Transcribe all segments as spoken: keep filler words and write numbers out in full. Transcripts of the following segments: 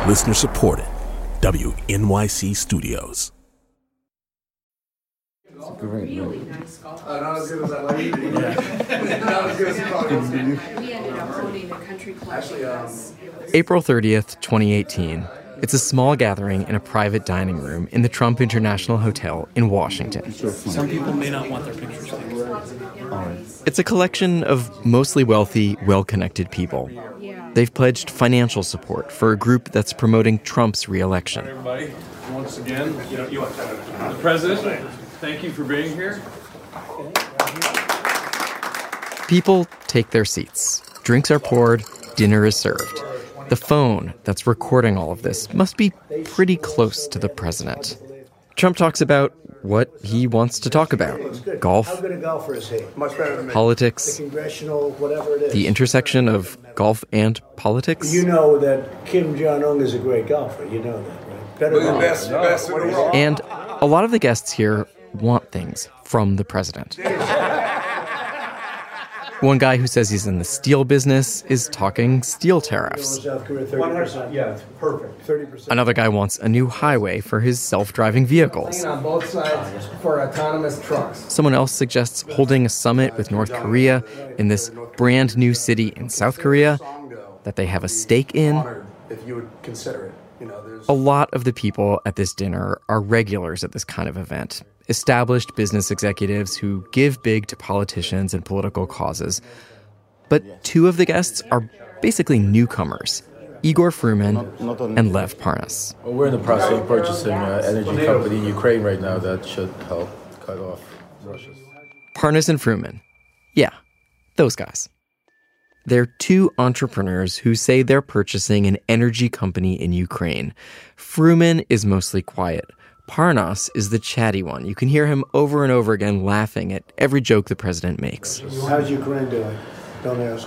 Listener supported. W N Y C Studios. Great, really nice golf course. Uh, not as good as I like it. Yeah. Not as good as probably was going to We ended up owning a country club. Actually, um, April thirtieth, twenty eighteen. It's a small gathering in a private dining room in the Trump International Hotel in Washington. Some people may not want their pictures taken. It's a collection of mostly wealthy, well-connected people. They've pledged financial support for a group that's promoting Trump's re-election. Everybody, once again, the president, thank you for being here. People take their seats. Drinks are poured, dinner is served. The phone that's recording all of this must be pretty close to the president. Trump talks about what he wants to talk about. Golf, How good a golfer is he? Much better than me. politics, The congressional, whatever it is. the intersection of golf and politics. You know that Kim Jong-un is a great golfer. You know that, right? Better The than best, best in the world. And a lot of the guests here want things from the president. One guy who says he's in the steel business is talking steel tariffs. South Korea, thirty percent. Yeah, it's perfect. thirty percent. Another guy wants a new highway for his self-driving vehicles. On both sides for autonomous trucks. Someone else suggests holding a summit with North Korea in this brand new city in South Korea that they have a stake in. Honored if you would consider it. You know, there's A lot of the people at this dinner are regulars at this kind of event. Established business executives who give big to politicians and political causes. But two of the guests are basically newcomers, Igor Fruman and Lev Parnas. Well, we're in the process of purchasing an energy company in Ukraine right now that should help cut off Russia's. Parnas and Fruman. Yeah, those guys. They're two entrepreneurs who say they're purchasing an energy company in Ukraine. Fruman is mostly quiet. Parnas is the chatty one. You can hear him over and over again laughing at every joke the president makes. How's Ukraine doing? Don't ask.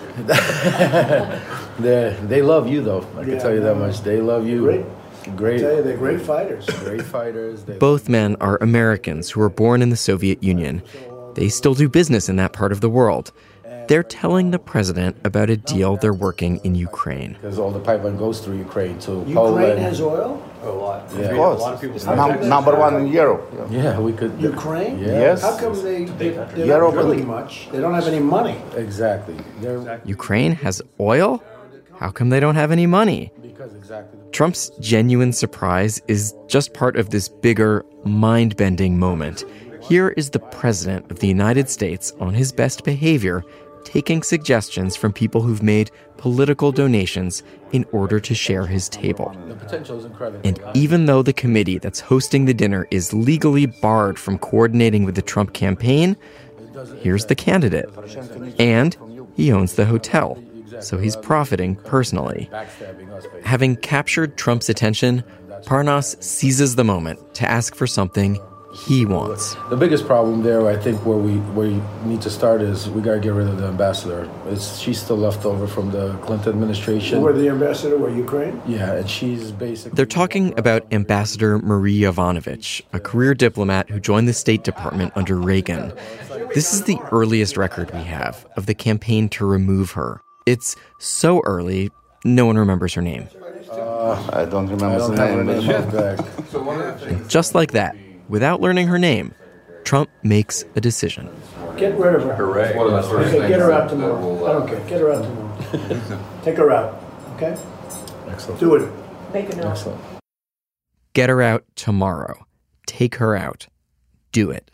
they they love you, though. I can Yeah, tell you that no. much. They love you. Great. Great. I tell you, they're great fighters. Great fighters. They Both men are Americans who were born in the Soviet Union. They still do business in that part of the world. They're telling the president about a deal they're working in Ukraine. Because all the pipeline goes through Ukraine to Ukraine Poland. has oil? a lot. Yeah. A lot of people say Num- number one in Europe. Yeah, we could. Ukraine? Yes. How come they, they, they're Europe not and- drilling much? They don't have any money. Exactly. They're, Ukraine has oil? How come they don't have any money? because exactly. Trump's genuine surprise is just part of this bigger, mind-bending moment. Here is the president of the United States on his best behavior, taking suggestions from people who've made political donations in order to share his table. The potential is incredible. And even though the committee that's hosting the dinner is legally barred from coordinating with the Trump campaign, here's the candidate. And he owns the hotel, so he's profiting personally. Backstabbing us, basically. Having captured Trump's attention, Parnas seizes the moment to ask for something he wants. The biggest problem there, I think, where we where you need to start is we got to get rid of the ambassador. It's, she's still left over from the Clinton administration. Who were the ambassador? Were Ukraine? Yeah, and she's basically... They're talking about Ambassador Marie Yovanovitch, a career diplomat who joined the State Department under Reagan. This is the earliest record we have of the campaign to remove her. It's so early, no one remembers her name. Uh, I don't remember I don't the have her name. name but- back. And just like that, without learning her name, Trump makes a decision. Get rid of her. Hooray. Okay, get her out tomorrow. I don't care. Get her out tomorrow. Take her out. Okay? Excellent. Do it. Excellent. Get her out tomorrow. Take her out. Do it.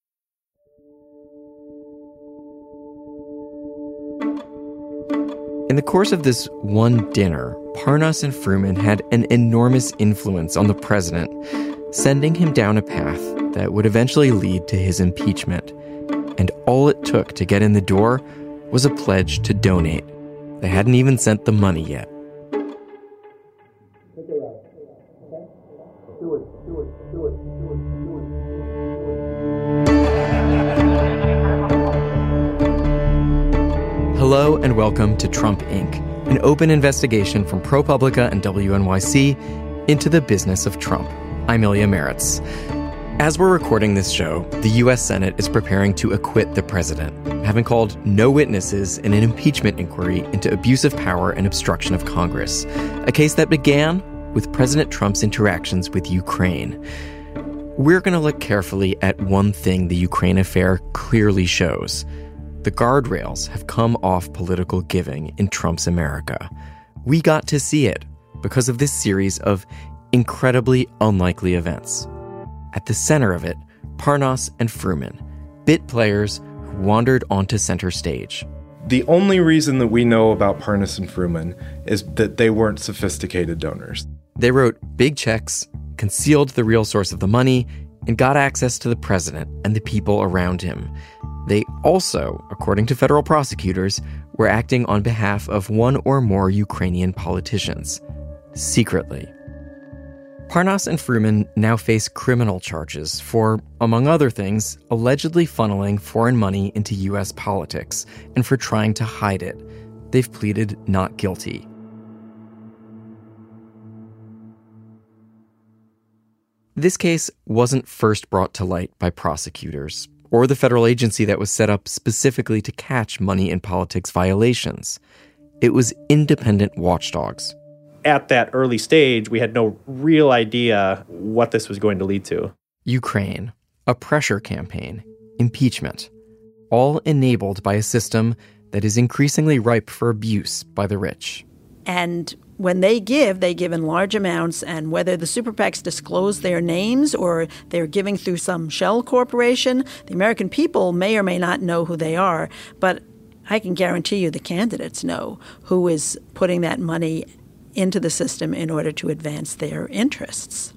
In the course of this one dinner, Parnas and Fruman had an enormous influence on the president, sending him down a path that would eventually lead to his impeachment. And all it took to get in the door was a pledge to donate. They hadn't even sent the money yet. Take her out. Okay? Do it. Do it. Do it. Do it. Do it. Hello and welcome to Trump Incorporated, an open investigation from ProPublica and W N Y C into the business of Trump. I'm Ilya Meritz. As we're recording this show, the U S Senate is preparing to acquit the president, having called no witnesses in an impeachment inquiry into abuse of power and obstruction of Congress, a case that began with President Trump's interactions with Ukraine. We're going to look carefully at one thing the Ukraine affair clearly shows. The guardrails have come off political giving in Trump's America. We got to see it because of this series of incredibly unlikely events. At the center of it, Parnas and Fruman, bit players who wandered onto center stage. The only reason that we know about Parnas and Fruman is that they weren't sophisticated donors. They wrote big checks, concealed the real source of the money, and got access to the president and the people around him. They also, according to federal prosecutors, were acting on behalf of one or more Ukrainian politicians, secretly. Parnas and Fruman now face criminal charges for, among other things, allegedly funneling foreign money into U S politics and for trying to hide it. They've pleaded not guilty. This case wasn't first brought to light by prosecutors or the federal agency that was set up specifically to catch money in politics violations. It was independent watchdogs. At that early stage, we had no real idea what this was going to lead to. Ukraine, a pressure campaign, impeachment, all enabled by a system that is increasingly ripe for abuse by the rich. And when they give, they give in large amounts, and whether the super PACs disclose their names or they're giving through some shell corporation, the American people may or may not know who they are, but I can guarantee you the candidates know who is putting that money into the system in order to advance their interests.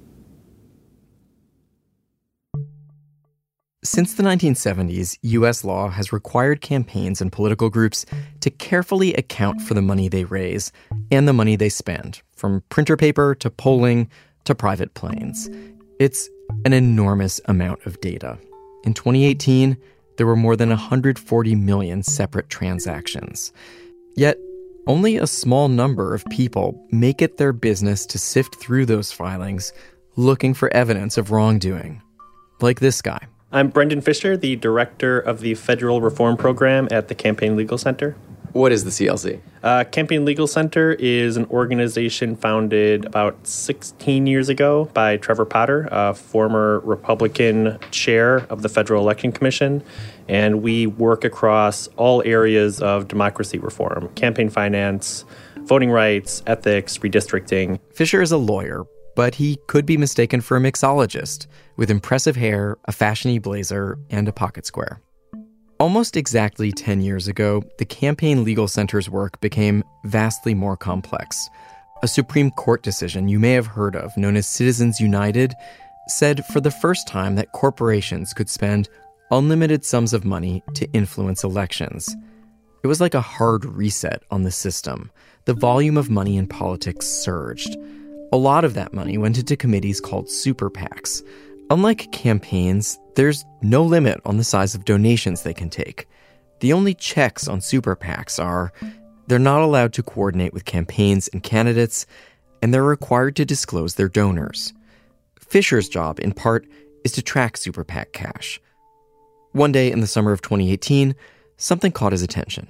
Since the nineteen seventies, U S law has required campaigns and political groups to carefully account for the money they raise and the money they spend, from printer paper to polling to private planes. It's an enormous amount of data. In twenty eighteen, there were more than one hundred forty million separate transactions. Yet, only a small number of people make it their business to sift through those filings looking for evidence of wrongdoing. Like this guy. I'm Brendan Fisher, the director of the Federal Reform Program at the Campaign Legal Center. What is the C L C? Uh, Campaign Legal Center is an organization founded about sixteen years ago by Trevor Potter, a former Republican chair of the Federal Election Commission. And we work across all areas of democracy reform, campaign finance, voting rights, ethics, redistricting. Fisher is a lawyer, but he could be mistaken for a mixologist with impressive hair, a fashiony blazer, and a pocket square. Almost exactly ten years ago, the Campaign Legal Center's work became vastly more complex. A Supreme Court decision you may have heard of, known as Citizens United, said for the first time that corporations could spend unlimited sums of money to influence elections. It was like a hard reset on the system. The volume of money in politics surged. A lot of that money went into committees called super PACs. Unlike campaigns, there's no limit on the size of donations they can take. The only checks on super PACs are they're not allowed to coordinate with campaigns and candidates, and they're required to disclose their donors. Fisher's job, in part, is to track super PAC cash. One day in the summer of twenty eighteen, something caught his attention.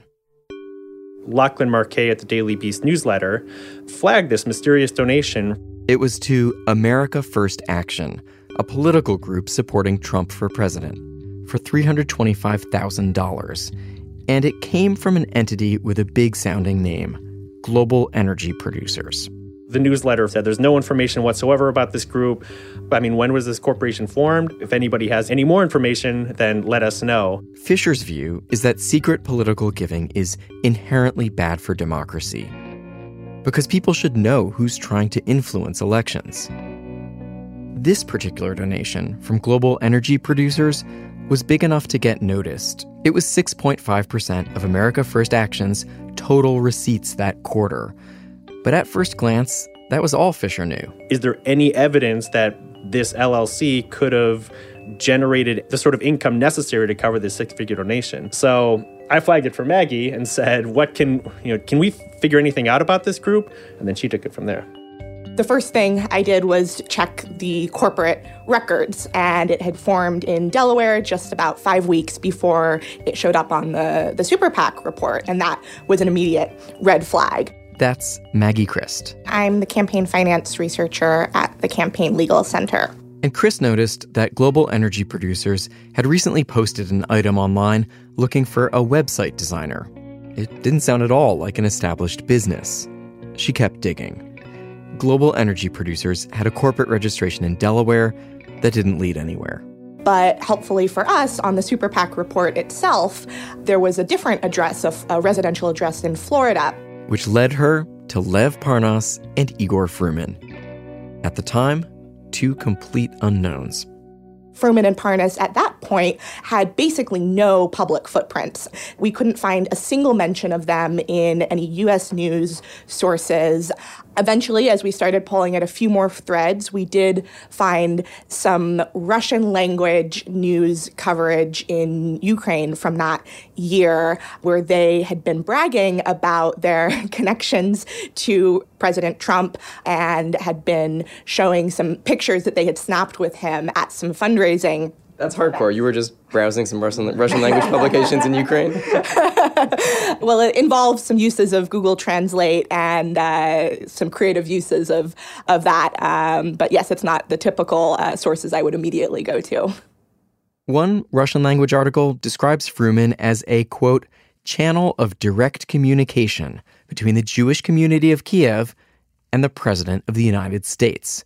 Lachlan Marquet at the Daily Beast newsletter flagged this mysterious donation. It was to America First Action, a political group supporting Trump for president, for three hundred twenty-five thousand dollars. And it came from an entity with a big-sounding name, Global Energy Producers. The newsletter said there's no information whatsoever about this group. I mean, when was this corporation formed? If anybody has any more information, then let us know. Fisher's view is that secret political giving is inherently bad for democracy, because people should know who's trying to influence elections. This particular donation from Global Energy Producers was big enough to get noticed. It was six point five percent of America First Action's total receipts that quarter. But at first glance, that was all Fisher knew. Is there any evidence that this L L C could have generated the sort of income necessary to cover this six-figure donation? So I flagged it for Maggie and said, "What can you know? Can we figure anything out about this group?" And then she took it from there. The first thing I did was check the corporate records, and it had formed in Delaware just about five weeks before it showed up on the, the Super PAC report, and that was an immediate red flag. That's Maggie Christ. I'm the campaign finance researcher at the Campaign Legal Center. And Chris noticed that Global Energy Producers had recently posted an item online looking for a website designer. It didn't sound at all like an established business. She kept digging. Global Energy Producers had a corporate registration in Delaware that didn't lead anywhere. But helpfully for us, on the Super PAC report itself, there was a different address, a, a residential address in Florida. Which led her to Lev Parnas and Igor Fruman. At the time, two complete unknowns. Fruman and Parnas at that point had basically no public footprints. We couldn't find a single mention of them in any U S news sources. Eventually, as we started pulling at a few more threads, we did find some Russian language news coverage in Ukraine from that year, where they had been bragging about their connections to President Trump and had been showing some pictures that they had snapped with him at some fundraising. That's hardcore. You were just browsing some Russian, Russian language publications in Ukraine? Well, it involves some uses of Google Translate and uh, some creative uses of, of that. Um, but yes, it's not the typical uh, sources I would immediately go to. One Russian language article describes Fruman as a, quote, channel of direct communication between the Jewish community of Kiev and the President of the United States.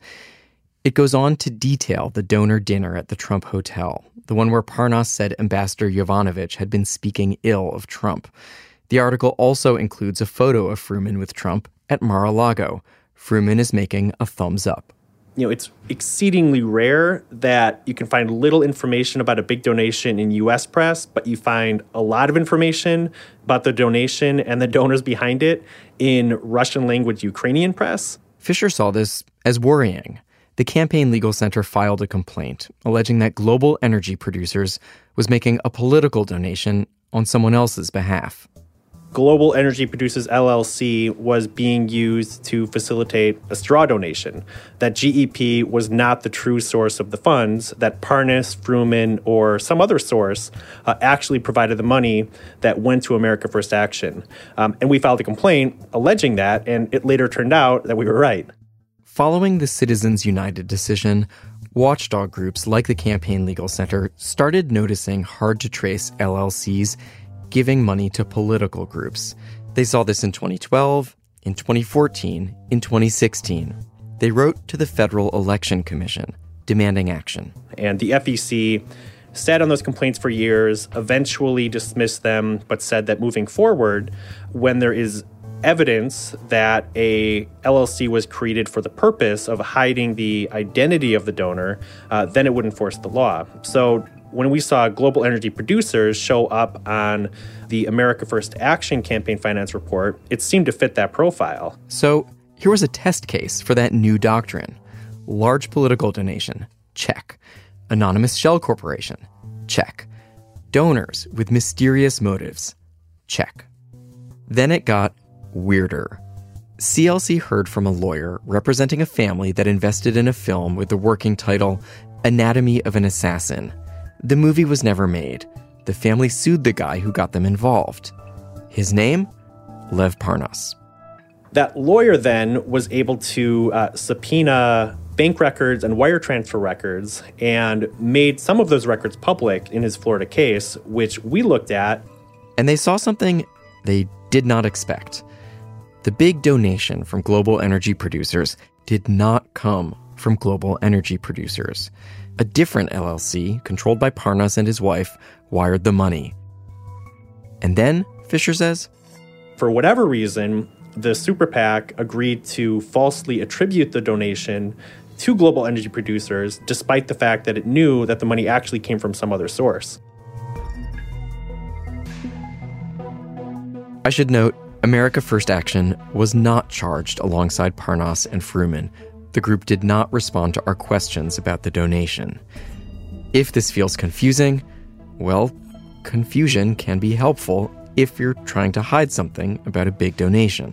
It goes on to detail the donor dinner at the Trump Hotel, the one where Parnas said Ambassador Yovanovitch had been speaking ill of Trump. The article also includes a photo of Fruman with Trump at Mar-a-Lago. Fruman is making a thumbs up. You know, it's exceedingly rare that you can find little information about a big donation in U S press, but you find a lot of information about the donation and the donors behind it in Russian language Ukrainian press. Fisher saw this as worrying. The Campaign Legal Center filed a complaint alleging that Global Energy Producers was making a political donation on someone else's behalf. Global Energy Producers L L C was being used to facilitate a straw donation, that G E P was not the true source of the funds, that Parnas, Fruman, or some other source uh, actually provided the money that went to America First Action. Um, and we filed a complaint alleging that, and it later turned out that we were right. Following the Citizens United decision, watchdog groups like the Campaign Legal Center started noticing hard-to-trace L L Cs giving money to political groups. They saw this in twenty twelve, in twenty fourteen, in twenty sixteen. They wrote to the Federal Election Commission, demanding action. And the F E C sat on those complaints for years, eventually dismissed them, but said that moving forward, when there is evidence that a L L C was created for the purpose of hiding the identity of the donor, uh, then it would enforce the law. So when we saw Global Energy Producers show up on the America First Action campaign finance report, it seemed to fit that profile. So here was a test case for that new doctrine. Large political donation, check. Anonymous shell corporation, check. Donors with mysterious motives, check. Then it got weirder. C L C heard from a lawyer representing a family that invested in a film with the working title Anatomy of an Assassin. The movie was never made. The family sued the guy who got them involved. His name? Lev Parnas. That lawyer then was able to uh, subpoena bank records and wire transfer records and made some of those records public in his Florida case, which we looked at. And they saw something they did not expect. The big donation from Global Energy Producers did not come from Global Energy Producers. A different L L C, controlled by Parnas and his wife, wired the money. And then, Fisher says, for whatever reason, the Super PAC agreed to falsely attribute the donation to Global Energy Producers, despite the fact that it knew that the money actually came from some other source. I should note, America First Action was not charged alongside Parnas and Fruman. The group did not respond to our questions about the donation. If this feels confusing, well, confusion can be helpful if you're trying to hide something about a big donation.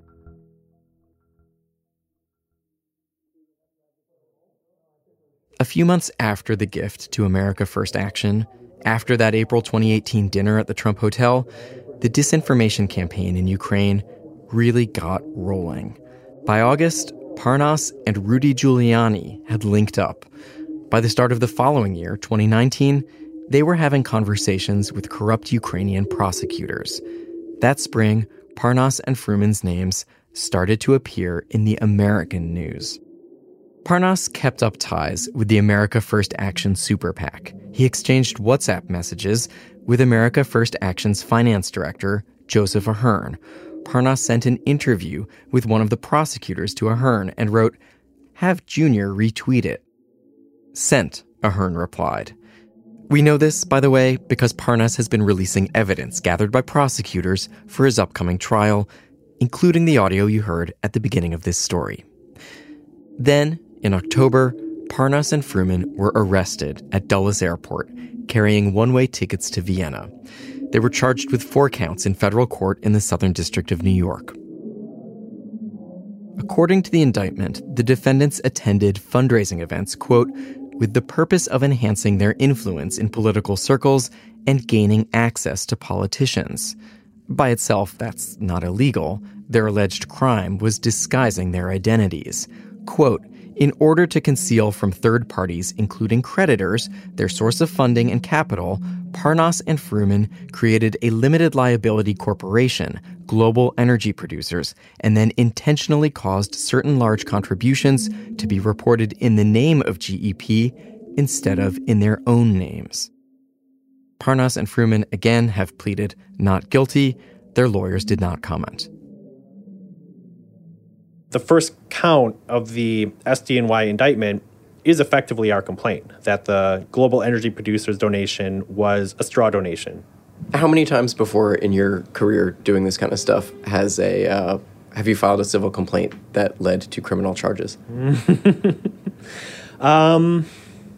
A few months after the gift to America First Action, after that April twenty eighteen dinner at the Trump Hotel, the disinformation campaign in Ukraine really got rolling. By August, Parnas and Rudy Giuliani had linked up. By the start of the following year, twenty nineteen, they were having conversations with corrupt Ukrainian prosecutors. That spring, Parnas and Fruman's names started to appear in the American news. Parnas kept up ties with the America First Action Super PAC. He exchanged WhatsApp messages with America First Action's finance director, Joseph Ahern. Parnas sent an interview with one of the prosecutors to Ahern and wrote, "Have Junior retweet it." "Sent," Ahern replied. We know this, by the way, because Parnas has been releasing evidence gathered by prosecutors for his upcoming trial, including the audio you heard at the beginning of this story. Then, in October, Parnas and Fruman were arrested at Dulles Airport, carrying one-way tickets to Vienna. They were charged with four counts in federal court in the Southern District of New York. According to the indictment, the defendants attended fundraising events, quote, with the purpose of enhancing their influence in political circles and gaining access to politicians. By itself, that's not illegal. Their alleged crime was disguising their identities. Quote, in order to conceal from third parties, including creditors, their source of funding and capital, Parnas and Fruman created a limited liability corporation, Global Energy Producers, and then intentionally caused certain large contributions to be reported in the name of G E P instead of in their own names. Parnas and Fruman again have pleaded not guilty. Their lawyers did not comment. The first count of the S D N Y indictment is effectively our complaint, that the Global Energy Producers donation was a straw donation. How many times before in your career doing this kind of stuff has a uh, have you filed a civil complaint that led to criminal charges? um,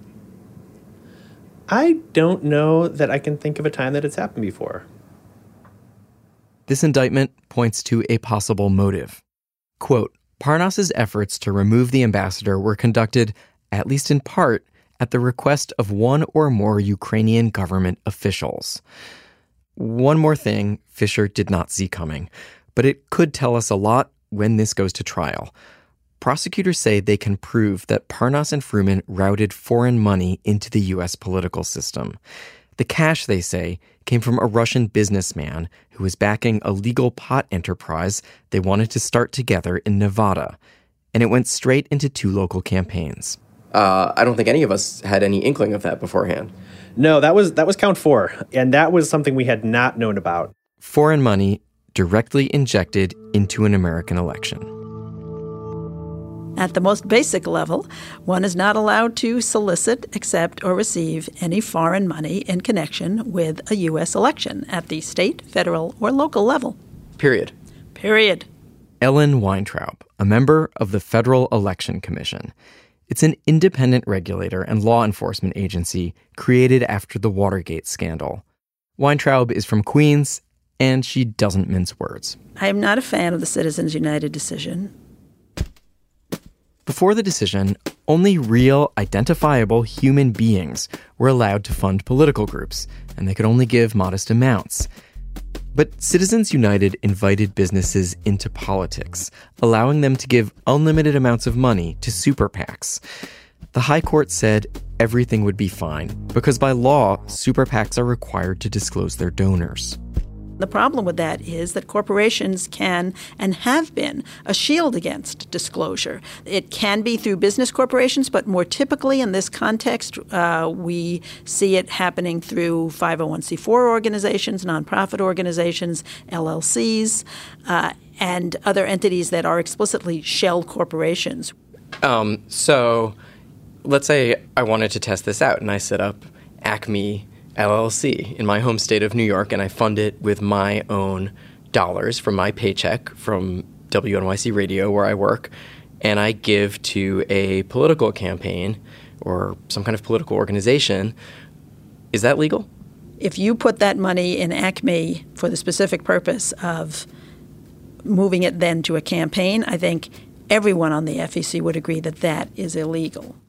I don't know that I can think of a time that it's happened before. This indictment points to a possible motive. Quote, Parnas's efforts to remove the ambassador were conducted, at least in part, at the request of one or more Ukrainian government officials. One more thing Fisher did not see coming, but it could tell us a lot when this goes to trial. Prosecutors say they can prove that Parnas and Fruman routed foreign money into the U S political system. The cash, they say, came from a Russian businessman who was backing a legal pot enterprise they wanted to start together in Nevada, and it went straight into two local campaigns. Uh, I don't think any of us had any inkling of that beforehand. No, that was that was count four, and that was something we had not known about. Foreign money directly injected into an American election. At the most basic level, one is not allowed to solicit, accept, or receive any foreign money in connection with a U S election at the state, federal, or local level. Period. Period. Ellen Weintraub, a member of the Federal Election Commission. It's an independent regulator and law enforcement agency created after the Watergate scandal. Weintraub is from Queens, and she doesn't mince words. I am not a fan of the Citizens United decision. Before the decision, only real, identifiable human beings were allowed to fund political groups, and they could only give modest amounts. But Citizens United invited businesses into politics, allowing them to give unlimited amounts of money to super PACs. The High Court said everything would be fine, because by law, super PACs are required to disclose their donors. The problem with that is that corporations can and have been a shield against disclosure. It can be through business corporations, but more typically in this context, uh, we see it happening through five oh one c four organizations, nonprofit organizations, L L Cs, uh, and other entities that are explicitly shell corporations. Um, so let's say I wanted to test this out, and I set up Acme L L C in my home state of New York, and I fund it with my own dollars from my paycheck from W N Y C Radio, where I work, and I give to a political campaign or some kind of political organization. Is that legal? If you put that money in Acme for the specific purpose of moving it then to a campaign, I think everyone on the F E C would agree that that is illegal.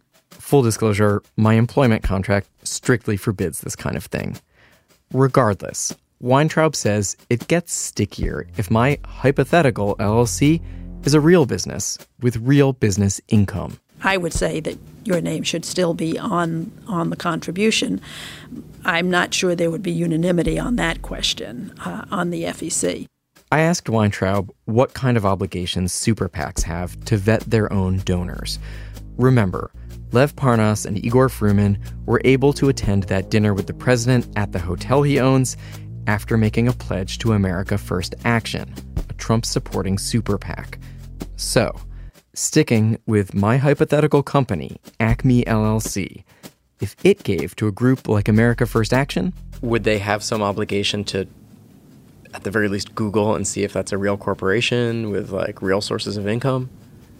Full disclosure, my employment contract strictly forbids this kind of thing. Regardless, Weintraub says it gets stickier if my hypothetical L L C is a real business with real business income. I would say that your name should still be on on the contribution. I'm not sure there would be unanimity on that question uh, on the F E C. I asked Weintraub what kind of obligations super PACs have to vet their own donors. Remember, Lev Parnas and Igor Fruman were able to attend that dinner with the president at the hotel he owns after making a pledge to America First Action, a Trump-supporting super PAC. So, sticking with my hypothetical company, Acme L L C, if it gave to a group like America First Action, would they have some obligation to, at the very least, Google and see if that's a real corporation with, like, real sources of income?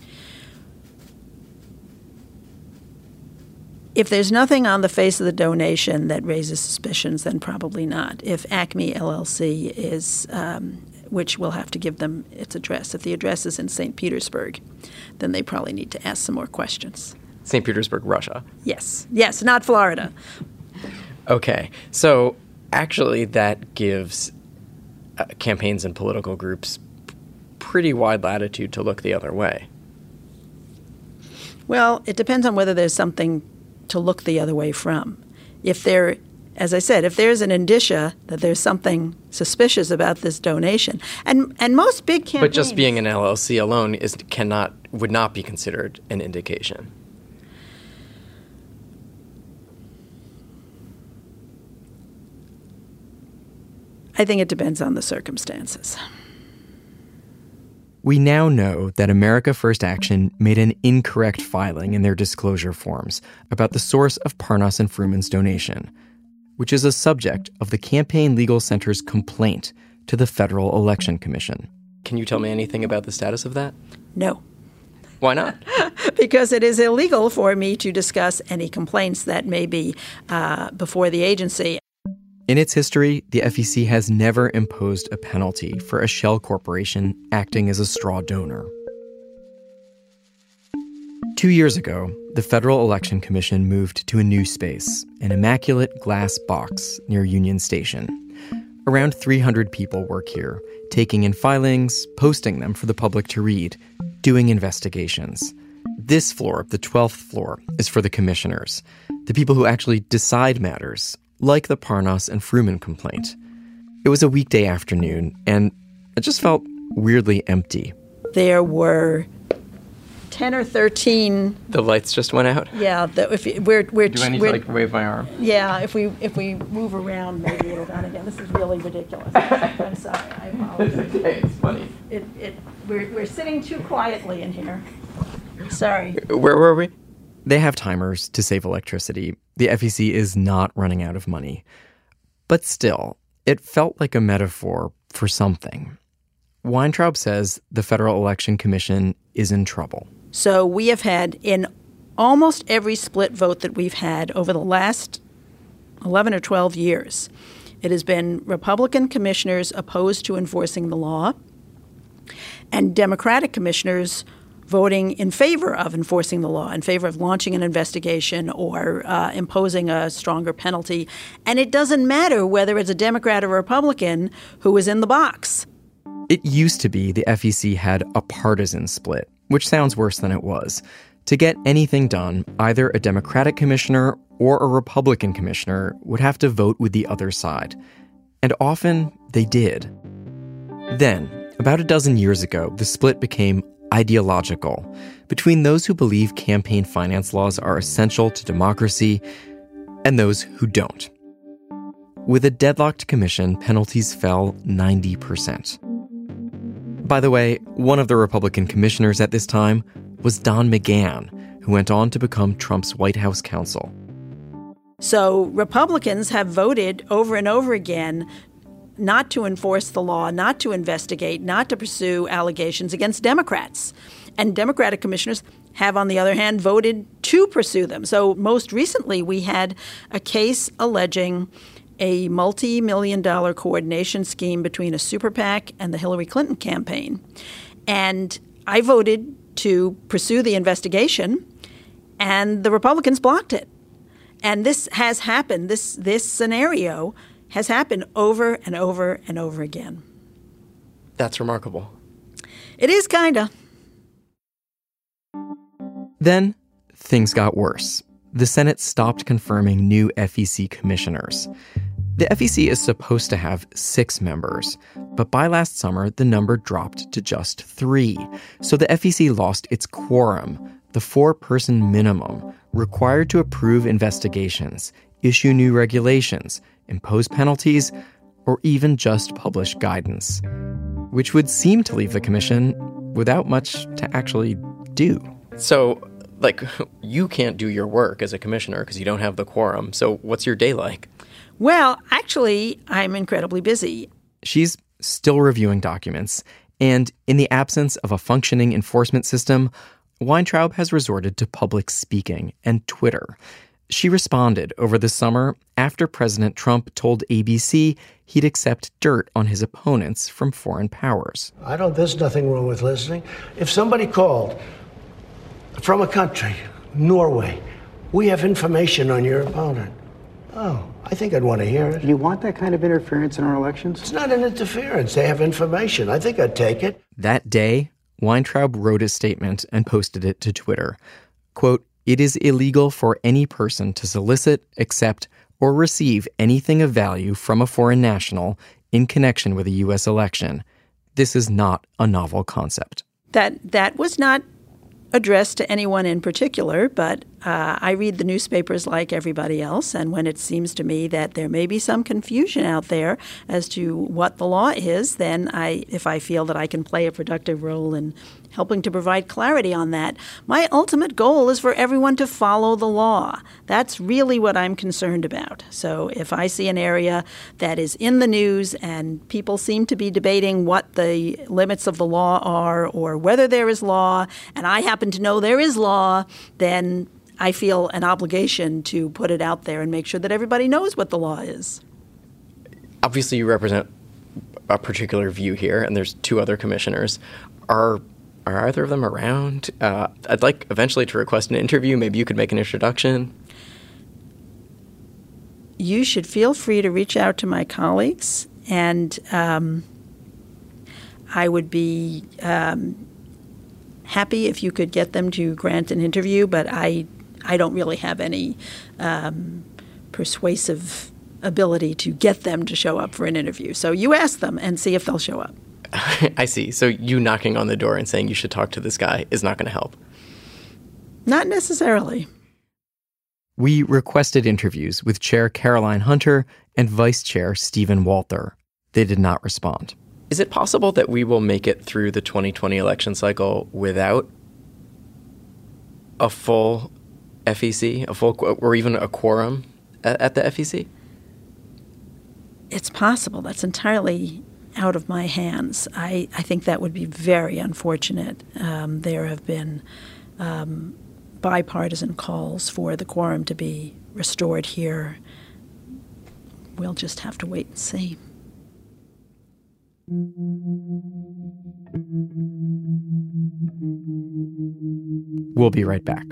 If there's nothing on the face of the donation that raises suspicions, then probably not. If Acme L L C is, um, which we'll have to give them its address. If the address is in Saint Petersburg, then they probably need to ask some more questions. Saint Petersburg, Russia. Yes. Yes, not Florida. Okay. So actually that gives uh, campaigns and political groups pretty wide latitude to look the other way. Well, it depends on whether there's something to look the other way from. If there, as I said, if there's an indicia that there's something suspicious about this donation, and and most big campaigns... But just being an L L C alone is cannot would not be considered an indication. I think it depends on the circumstances. We now know that America First Action made an incorrect filing in their disclosure forms about the source of Parnas and Fruman's donation, which is a subject of the Campaign Legal Center's complaint to the Federal Election Commission. Can you tell me anything about the status of that? No. Why not? Because it is illegal for me to discuss any complaints that may be uh, before the agency. In its history, the F E C has never imposed a penalty for a shell corporation acting as a straw donor. Two years ago, the Federal Election Commission moved to a new space, an immaculate glass box near Union Station. Around three hundred people work here, taking in filings, posting them for the public to read, doing investigations. This floor, the twelfth floor, is for the commissioners, the people who actually decide matters, like the Parnas and Fruman complaint. It was a weekday afternoon, and it just felt weirdly empty. There were ten or thirteen. The lights just went out? Yeah, the, if you, we're we're. Do I need we're, to like wave my arm? Yeah, if we if we move around, maybe it'll run again. This is really ridiculous. I'm sorry. I apologize. It's okay. It's funny. It it we're we're sitting too quietly in here. Sorry. Where were we? They have timers to save electricity. The F E C is not running out of money. But still, it felt like a metaphor for something. Weintraub says the Federal Election Commission is in trouble. So we have had, in almost every split vote that we've had over the last eleven or twelve years, it has been Republican commissioners opposed to enforcing the law and Democratic commissioners voting in favor of enforcing the law, in favor of launching an investigation or uh, imposing a stronger penalty. And it doesn't matter whether it's a Democrat or Republican who is in the box. It used to be the F E C had a partisan split, which sounds worse than it was. To get anything done, either a Democratic commissioner or a Republican commissioner would have to vote with the other side. And often they did. Then, about a dozen years ago, the split became ideological, between those who believe campaign finance laws are essential to democracy and those who don't. With a deadlocked commission, penalties fell ninety percent. By the way, one of the Republican commissioners at this time was Don McGahn, who went on to become Trump's White House counsel. So Republicans have voted over and over again not to enforce the law, not to investigate, not to pursue allegations against Democrats. And Democratic commissioners have, on the other hand, voted to pursue them. So most recently, we had a case alleging a multi-million dollar coordination scheme between a super PAC and the Hillary Clinton campaign. And I voted to pursue the investigation. and the Republicans blocked it. And this has happened. This this scenario has happened over and over and over again. That's remarkable. It is kinda. Then things got worse. The Senate stopped confirming new F E C commissioners. The F E C is supposed to have six members, but by last summer, the number dropped to just three. So the F E C lost its quorum, the four-person minimum, required to approve investigations, issue new regulations, impose penalties, or even just publish guidance, which would seem to leave the commission without much to actually do. So, like, you can't do your work as a commissioner because you don't have the quorum. So what's your day like? Well, actually, I'm incredibly busy. She's still reviewing documents, and in the absence of a functioning enforcement system, Weintraub has resorted to public speaking and Twitter. She responded over the summer after President Trump told A B C he'd accept dirt on his opponents from foreign powers. I don't, there's nothing wrong with listening. If somebody called from a country, Norway, we have information on your opponent. Oh, I think I'd want to hear it. You want that kind of interference in our elections? It's not an interference. They have information. I think I'd take it. That day, Weintraub wrote a statement and posted it to Twitter. Quote, "It is illegal for any person to solicit, accept, or receive anything of value from a foreign national in connection with a U S election. This is not a novel concept." That that was not addressed to anyone in particular, but uh, I read the newspapers like everybody else, and when it seems to me that there may be some confusion out there as to what the law is, then I, if I feel that I can play a productive role in helping to provide clarity on that. My ultimate goal is for everyone to follow the law. That's really what I'm concerned about. So if I see an area that is in the news and people seem to be debating what the limits of the law are or whether there is law, and I happen to know there is law, then I feel an obligation to put it out there and make sure that everybody knows what the law is. Obviously, you represent a particular view here, and there's two other commissioners. Are Are either of them around? Uh, I'd like eventually to request an interview. Maybe you could make an introduction. You should feel free to reach out to my colleagues, and um, I would be um, happy if you could get them to grant an interview, but I, I don't really have any um, persuasive ability to get them to show up for an interview. So you ask them and see if they'll show up. I see. So you knocking on the door and saying you should talk to this guy is not going to help? Not necessarily. We requested interviews with Chair Caroline Hunter and Vice Chair Stephen Walther. They did not respond. Is it possible that we will make it through the twenty twenty election cycle without a full F E C, a full, or even a quorum at, at the F E C? It's possible. That's entirely out of my hands. I, I think that would be very unfortunate. Um, there have been um, bipartisan calls for the quorum to be restored here. We'll just have to wait and see. We'll be right back.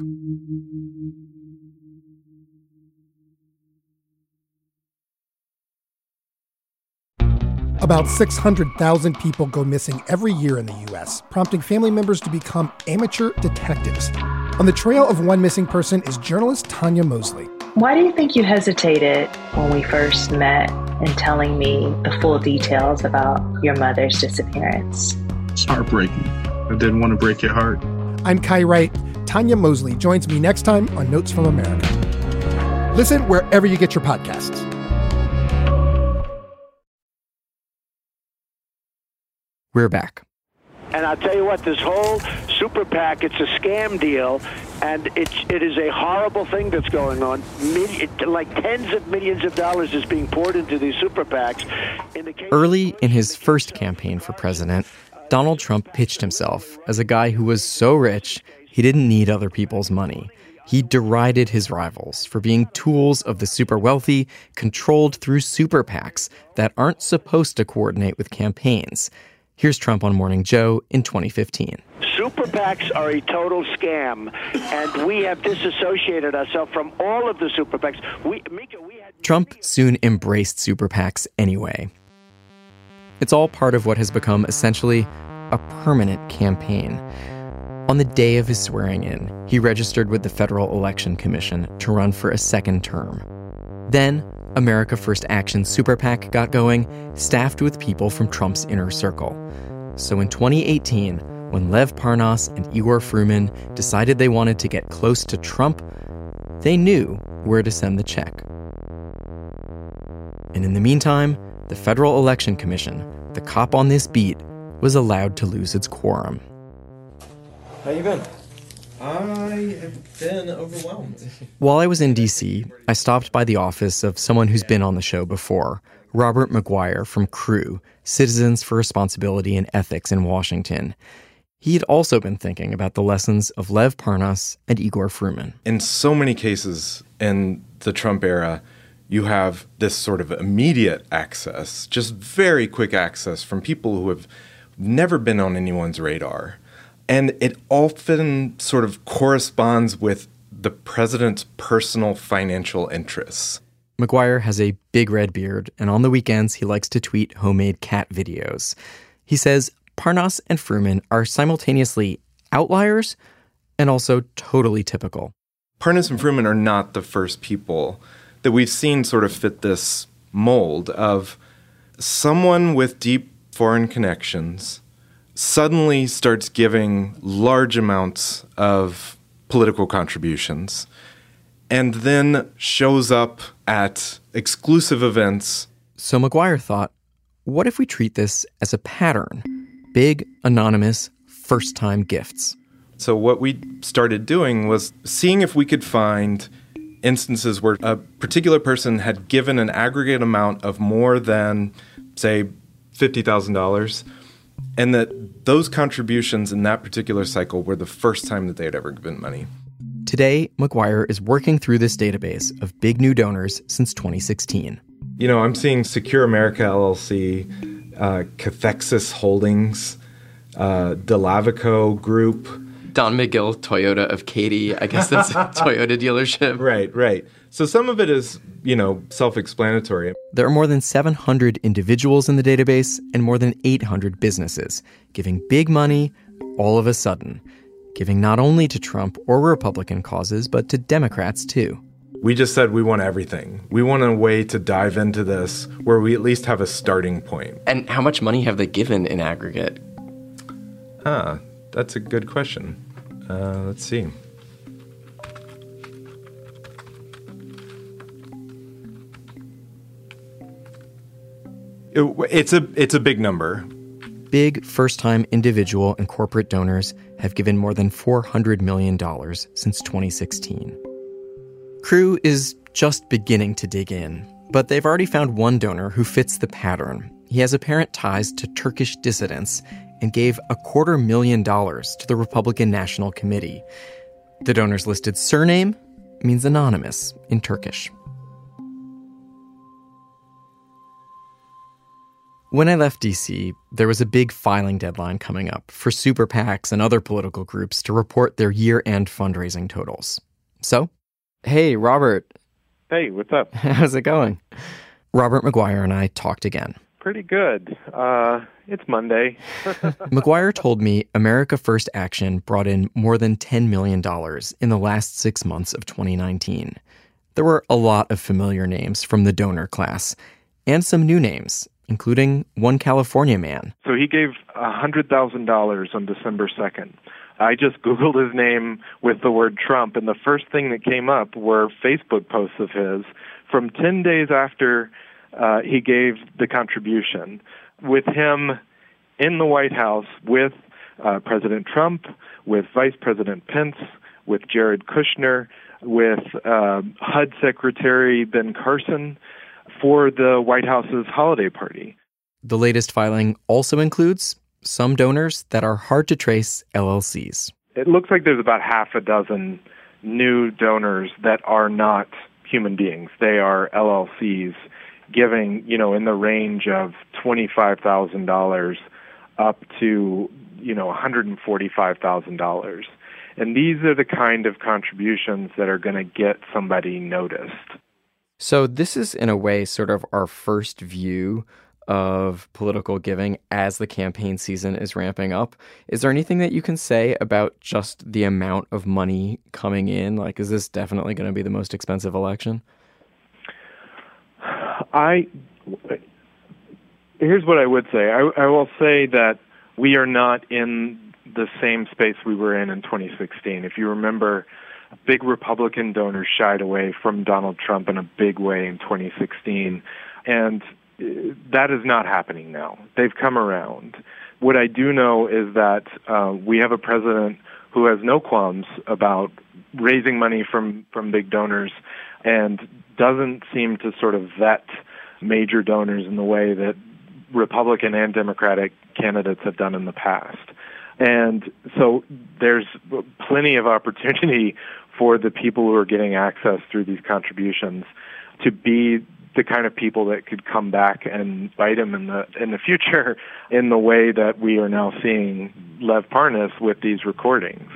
About six hundred thousand people go missing every year in the U S, prompting family members to become amateur detectives. On the trail of one missing person is journalist Tanya Mosley. Why do you think you hesitated when we first met in telling me the full details about your mother's disappearance? It's heartbreaking. I didn't want to break your heart. I'm Kai Wright. Tanya Mosley joins me next time on Notes from America. Listen wherever you get your podcasts. We're back. And I'll tell you what, this whole super PAC, it's a scam deal, and it, it is a horrible thing that's going on. Million, like tens of millions of dollars is being poured into these super PACs. In the case Early in his first campaign for president, Donald Trump pitched himself as a guy who was so rich he didn't need other people's money. He derided his rivals for being tools of the super wealthy, controlled through super PACs that aren't supposed to coordinate with campaigns. Here's Trump on Morning Joe in twenty fifteen. Super super PACs are a total scam, and we have disassociated ourselves from all of the super PACs. We, Mika, we had... Trump soon embraced super PACs anyway. It's all part of what has become essentially a permanent campaign. On the day of his swearing in, he registered with the Federal Election Commission to run for a second term. Then, America First Action Super PAC got going, staffed with people from Trump's inner circle. So in twenty eighteen, when Lev Parnas and Igor Fruman decided they wanted to get close to Trump, they knew where to send the check. And in the meantime, the Federal Election Commission, the cop on this beat, was allowed to lose its quorum. How you been? I have been overwhelmed. While I was in D C, I stopped by the office of someone who's been on the show before, Robert McGuire from CREW, Citizens for Responsibility and Ethics in Washington. He had also been thinking about the lessons of Lev Parnas and Igor Fruman. In so many cases in the Trump era, you have this sort of immediate access, just very quick access from people who have never been on anyone's radar. And it often sort of corresponds with the president's personal financial interests. McGuire has a big red beard, and on the weekends he likes to tweet homemade cat videos. He says Parnas and Fruman are simultaneously outliers and also totally typical. Parnas and Fruman are not the first people that we've seen sort of fit this mold of someone with deep foreign connections suddenly starts giving large amounts of political contributions and then shows up at exclusive events. So McGuire thought, what if we treat this as a pattern? Big, anonymous, first-time gifts. So what we started doing was seeing if we could find instances where a particular person had given an aggregate amount of more than, say, fifty thousand dollars, and that those contributions in that particular cycle were the first time that they had ever given money. Today, McGuire is working through this database of big new donors since twenty sixteen. You know, I'm seeing Secure America L L C, uh, Cathexis Holdings, uh, Delavico Group. Don McGill, Toyota of Katy. I guess that's a Toyota dealership. Right, right. So some of it is, you know, self-explanatory. There are more than seven hundred individuals in the database and more than eight hundred businesses giving big money all of a sudden, giving not only to Trump or Republican causes, but to Democrats too. We just said we want everything. We want a way to dive into this where we at least have a starting point. And how much money have they given in aggregate? Ah, that's a good question. Uh, let's see. It, it's a it's a big number. Big first-time individual and corporate donors have given more than four hundred million dollars since twenty sixteen. CREW is just beginning to dig in, but they've already found one donor who fits the pattern. He has apparent ties to Turkish dissidents and gave a quarter million dollars to the Republican National Committee. The donor's listed surname means anonymous in Turkish. When I left D C, there was a big filing deadline coming up for super PACs and other political groups to report their year-end fundraising totals. So, hey, Robert. Hey, what's up? How's it going? Robert McGuire and I talked again. Pretty good. Uh, it's Monday. McGuire told me America First Action brought in more than ten million dollars in the last six months of twenty nineteen. There were a lot of familiar names from the donor class, and some new names, including one California man. So he gave one hundred thousand dollars on December second. I just Googled his name with the word Trump, and the first thing that came up were Facebook posts of his from ten days after uh, he gave the contribution, with him in the White House with uh, President Trump, with Vice President Pence, with Jared Kushner, with uh, H U D Secretary Ben Carson, for the White House's holiday party. The latest filing also includes some donors that are hard to trace L L Cs. It looks like there's about half a dozen new donors that are not human beings. They are L L Cs giving, you know, in the range of twenty-five thousand dollars up to you know, one hundred forty-five thousand dollars. And these are the kind of contributions that are going to get somebody noticed. So this is, in a way, sort of our first view of political giving as the campaign season is ramping up. Is there anything that you can say about just the amount of money coming in? Like, is this definitely going to be the most expensive election? I here's what I would say. I, I will say that we are not in the same space we were in in twenty sixteen. If you remember, big Republican donors shied away from Donald Trump in a big way in twenty sixteen, and that is not happening now. They've come around. What I do know is that uh, we have a president who has no qualms about raising money from, from big donors and doesn't seem to sort of vet major donors in the way that Republican and Democratic candidates have done in the past. And so there's plenty of opportunity for the people who are getting access through these contributions to be the kind of people that could come back and bite them in the in the future in the way that we are now seeing Lev Parnas with these recordings.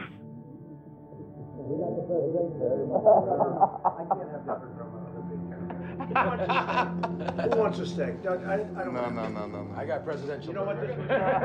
Who wants a steak? I, I don't no, no, no, no, no. I got presidential. You know what this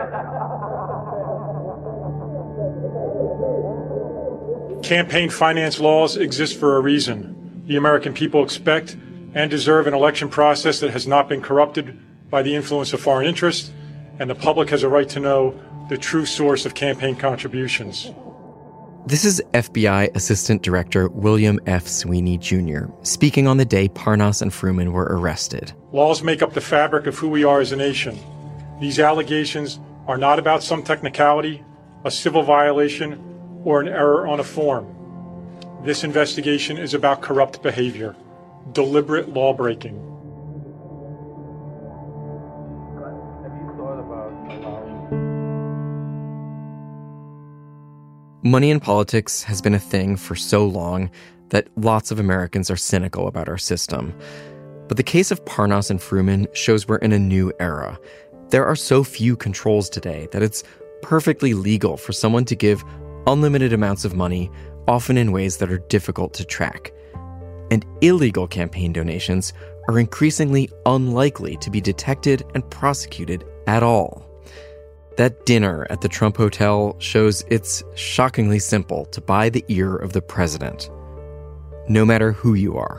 Campaign finance laws exist for a reason. The American people expect and deserve an election process that has not been corrupted by the influence of foreign interests, and the public has a right to know the true source of campaign contributions. This is F B I Assistant Director William F. Sweeney Junior speaking on the day Parnas and Fruman were arrested. Laws make up the fabric of who we are as a nation. These allegations are not about some technicality, a civil violation, or an error on a form. This investigation is about corrupt behavior, deliberate lawbreaking. Money in politics has been a thing for so long that lots of Americans are cynical about our system. But the case of Parnas and Fruman shows we're in a new era. There are so few controls today that it's perfectly legal for someone to give unlimited amounts of money, often in ways that are difficult to track. And illegal campaign donations are increasingly unlikely to be detected and prosecuted at all. That dinner at the Trump Hotel shows it's shockingly simple to buy the ear of the president, no matter who you are.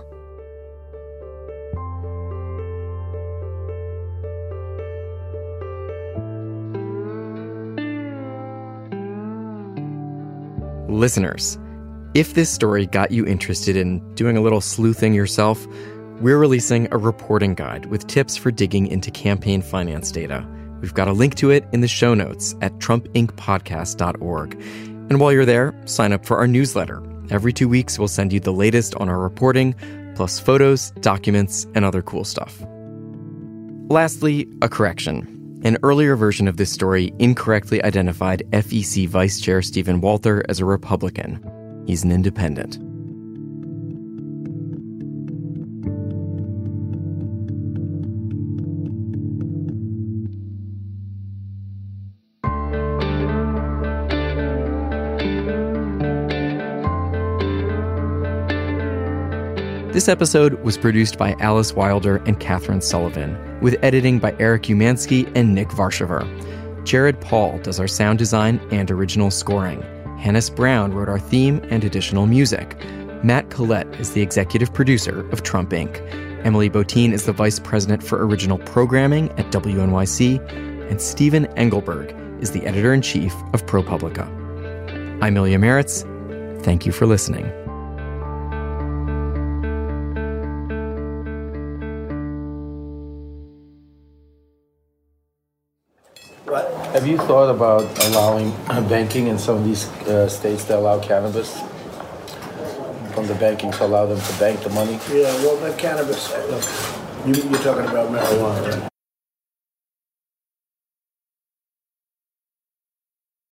Listeners, if this story got you interested in doing a little sleuthing yourself, we're releasing a reporting guide with tips for digging into campaign finance data. We've got a link to it in the show notes at trump inc podcast dot org. And while you're there, sign up for our newsletter. Every two weeks, we'll send you the latest on our reporting, plus photos, documents, and other cool stuff. Lastly, a correction. An earlier version of this story incorrectly identified F E C Vice Chair Stephen Walther as a Republican. He's an independent. This episode was produced by Alice Wilder and Catherine Sullivan, with editing by Eric Umansky and Nick Varshaver. Jared Paul does our sound design and original scoring. Hannes Brown wrote our theme and additional music. Matt Collette is the executive producer of Trump Incorporated. Emily Botein is the vice president for original programming at W N Y C, and Stephen Engelberg is the editor-in-chief of ProPublica. I'm Ilya Meritz. Thank you for listening. Have you thought about allowing banking in some of these uh, states that allow cannabis? From the banking to allow them to bank the money? Yeah, well, that cannabis, look, you, you're talking about marijuana, right?